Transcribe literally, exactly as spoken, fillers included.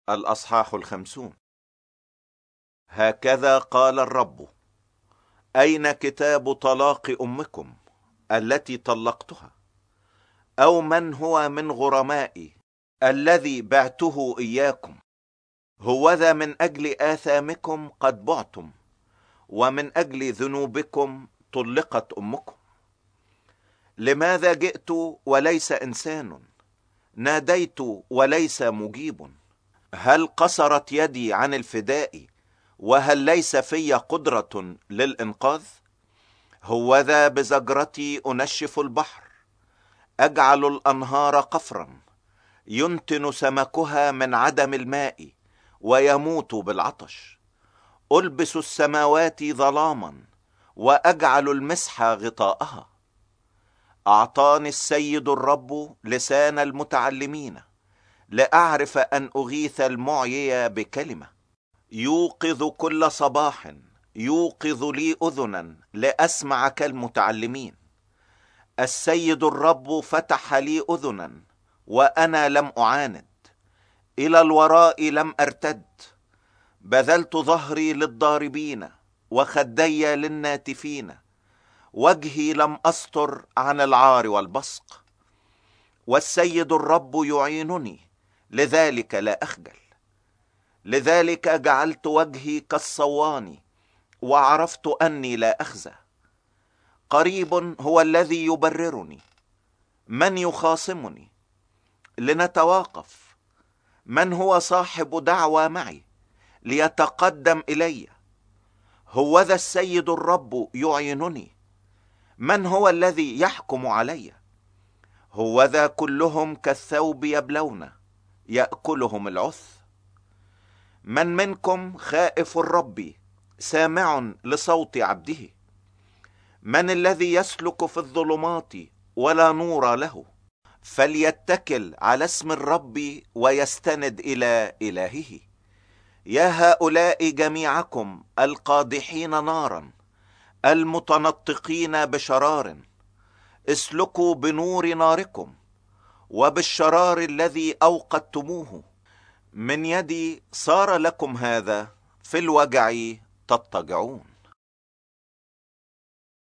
الأصحاح الخمسون. هكذا قال الرب: أين كتاب طلاق أمكم التي طلقتها؟ أو من هو من غرمائي الذي بعته إياكم؟ هوذا من أجل آثامكم قد بعتم، ومن أجل ذنوبكم طلقت أمكم. لماذا جئت وليس إنسان؟ ناديت وليس مجيب. هل قصرت يدي عن الفداء، وهل ليس في قدرة للإنقاذ؟ هوذا بزجرتي أنشف البحر، أجعل الأنهار قفرا، ينتن سمكها من عدم الماء ويموت بالعطش. ألبس السماوات ظلاما وأجعل المسح غطاءها. أعطاني السيد الرب لسان المتعلمين، لأعرف أن أغيث المعيي بكلمة. يوقظ كل صباح، يوقظ لي أذنا لأسمع كالمتعلمين. السيد الرب فتح لي أذنا وأنا لم أعاند، إلى الوراء لم أرتد. بذلت ظهري للضاربين وخدي للناتفين، وجهي لم أستر عن العار والبصق. والسيد الرب يعينني، لذلك لا أخجل. لذلك جعلت وجهي كالصوان، وعرفت أني لا أخزى. قريب هو الذي يبررني، من يخاصمني؟ لنتواقف. من هو صاحب دعوى معي ليتقدم إلي؟ هوذا السيد الرب يعينني، من هو الذي يحكم علي؟ هوذا كلهم كالثوب يبلون، يأكلهم العث. من منكم خائف الرب، سامع لصوت عبده؟ من الذي يسلك في الظلمات ولا نور له؟ فليتكل على اسم الرب ويستند إلى إلهه. يا هؤلاء جميعكم القادحين نارا، المتنطقين بشرار، اسلكوا بنور ناركم وبالشرار الذي أوقدتموه. من يدي صار لكم هذا، في الوجع تضطجعون.